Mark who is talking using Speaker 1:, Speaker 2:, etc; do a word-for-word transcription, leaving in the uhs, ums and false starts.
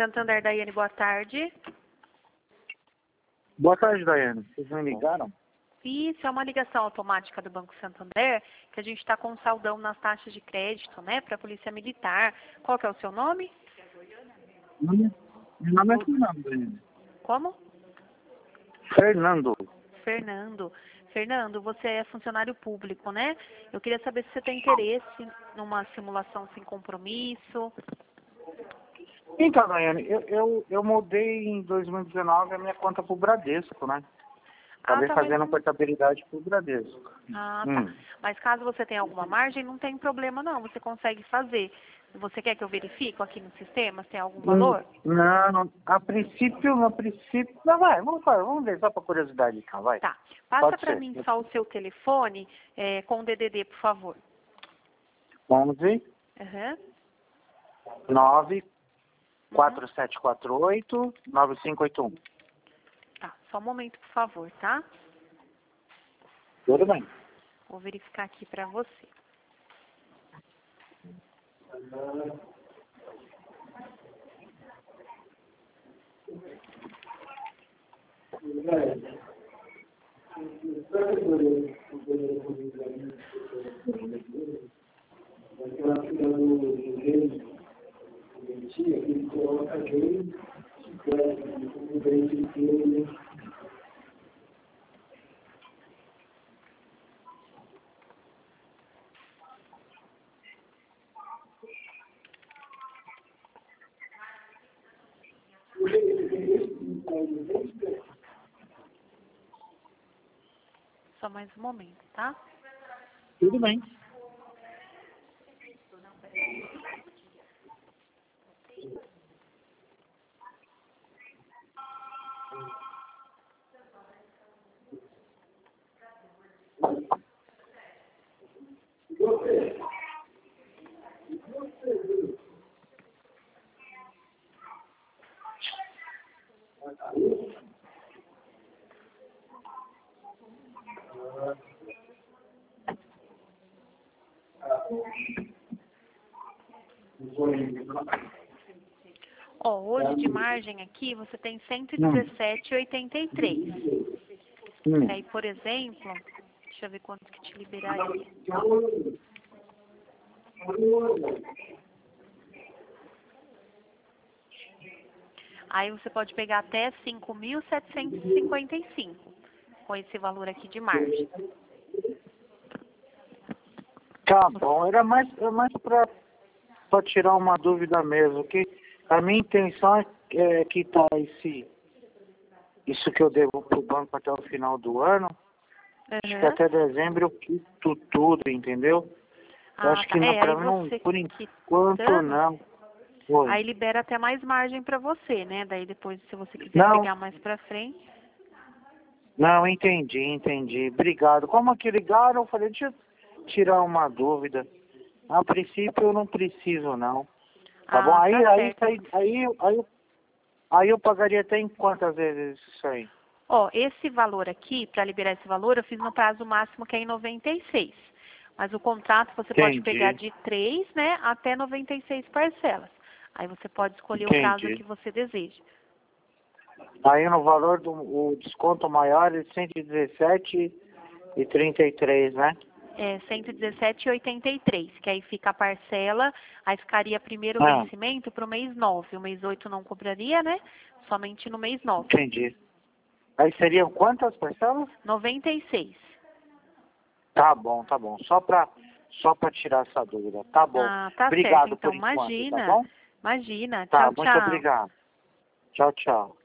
Speaker 1: Santander, Daiane, boa tarde.
Speaker 2: Boa tarde, Daiane. Vocês me ligaram?
Speaker 1: Isso, é uma ligação automática do Banco Santander, que a gente está com um saldão nas taxas de crédito, né, para a Polícia Militar. Qual que é o seu nome?
Speaker 2: Meu nome é Fernando, Daiane.
Speaker 1: Como?
Speaker 2: Fernando.
Speaker 1: Fernando. Fernando, você é funcionário público, né? Eu queria saber se você tem interesse numa simulação sem compromisso.
Speaker 2: Então, Daiane, eu, eu, eu mudei em dois mil e dezenove a minha conta pro Bradesco, né? Acabei
Speaker 1: Ah, tá,
Speaker 2: fazendo
Speaker 1: mas...
Speaker 2: portabilidade pro Bradesco.
Speaker 1: Ah,
Speaker 2: Hum.
Speaker 1: tá. Mas caso você tenha alguma margem, não tem problema não, você consegue fazer. Você quer que eu verifique aqui no sistema se tem algum valor?
Speaker 2: Hum, Não, não, a princípio, no princípio... Não, vai, vamos, fazer, vamos ver, só pra curiosidade, então, vai.
Speaker 1: Tá. Passa
Speaker 2: Pode
Speaker 1: para
Speaker 2: ser.
Speaker 1: mim só o seu telefone é, com o D D D, por favor.
Speaker 2: onze,
Speaker 1: Uhum.
Speaker 2: nove, quatro sete quatro oito, nove cinco oito um.
Speaker 1: Tá, só um momento, por favor, tá?
Speaker 2: Tudo bem.
Speaker 1: Vou verificar aqui para você. Só mais um momento, tá?
Speaker 2: Tudo bem.
Speaker 1: Ó, hoje de margem aqui você tem cento e dezessete vírgula oitenta e três.
Speaker 2: Hum.
Speaker 1: Aí, por exemplo, deixa eu ver quanto que te liberaria. Aí você pode pegar até cinco mil setecentos e cinquenta e cinco com esse valor aqui de margem.
Speaker 2: Tá bom, era mais, era mais pra, pra tirar uma dúvida mesmo, que a minha intenção é, é quitar esse, isso que eu devo pro banco até o final do ano. Acho que
Speaker 1: Uhum.
Speaker 2: até dezembro eu quito tudo, entendeu? Eu
Speaker 1: Ah,
Speaker 2: acho
Speaker 1: tá.
Speaker 2: que não,
Speaker 1: É,
Speaker 2: pra
Speaker 1: aí
Speaker 2: mim não,
Speaker 1: você
Speaker 2: por enquanto
Speaker 1: quitando,
Speaker 2: não. Oi.
Speaker 1: aí libera até mais margem para você, né? Daí depois, se você quiser
Speaker 2: Não,
Speaker 1: pegar mais pra frente.
Speaker 2: não, entendi, entendi. Obrigado. Como que ligaram, eu falei, deixa eu tirar uma dúvida. A princípio eu não preciso, não. Tá bom?
Speaker 1: Ah,
Speaker 2: Aí,
Speaker 1: tá
Speaker 2: aí,
Speaker 1: certo.
Speaker 2: aí, aí, aí, aí eu pagaria até em quantas vezes isso aí?
Speaker 1: Ó, esse valor aqui, para liberar esse valor, eu fiz no prazo máximo que é em noventa e seis. Mas o contrato você pode
Speaker 2: Entendi,
Speaker 1: pegar de três, né, até noventa e seis parcelas. Aí você pode escolher o prazo
Speaker 2: entendi.
Speaker 1: que você deseja.
Speaker 2: Aí no valor do o desconto maior é cento e dezessete e trinta e três, né?
Speaker 1: É cento e dezessete vírgula oitenta e três, que aí fica a parcela, aí ficaria primeiro o
Speaker 2: Ah,
Speaker 1: vencimento para o mês nove. O mês oito não cobraria, né? Somente no mês nove.
Speaker 2: entendi. Aí seriam quantas parcelas?
Speaker 1: noventa e seis.
Speaker 2: Tá bom, tá bom. Só pra, só pra tirar essa dúvida. Tá bom.
Speaker 1: Ah, tá certo.
Speaker 2: Obrigado
Speaker 1: Então,
Speaker 2: por enquanto, tá
Speaker 1: imagina.
Speaker 2: bom?
Speaker 1: Imagina.
Speaker 2: Tá,
Speaker 1: Tchau,
Speaker 2: muito
Speaker 1: tchau.
Speaker 2: obrigado. Tchau, tchau.